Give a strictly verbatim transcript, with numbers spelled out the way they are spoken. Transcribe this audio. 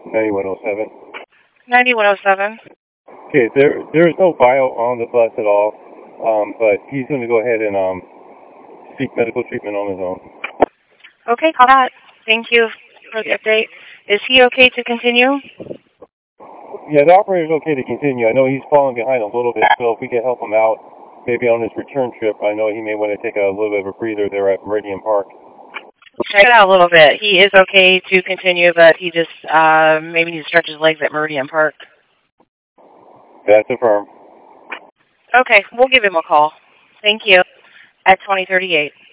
ninety-one oh seven. ninety-one oh seven. Okay, there there is no bio on the bus at all, um, but he's going to go ahead and um, seek medical treatment on his own. Okay, call that. Thank you for the update. Is he okay to continue? Yeah, the operator's okay to continue. I know he's falling behind a little bit, so if we can help him out, maybe on his return trip, I know he may want to take a little bit of a breather there at Meridian Park. Check it out a little bit. He is okay to continue, but he just uh, maybe needs to stretch his legs at Meridian Park. That's affirmed. Okay, we'll give him a call. Thank you. At twenty thirty-eight.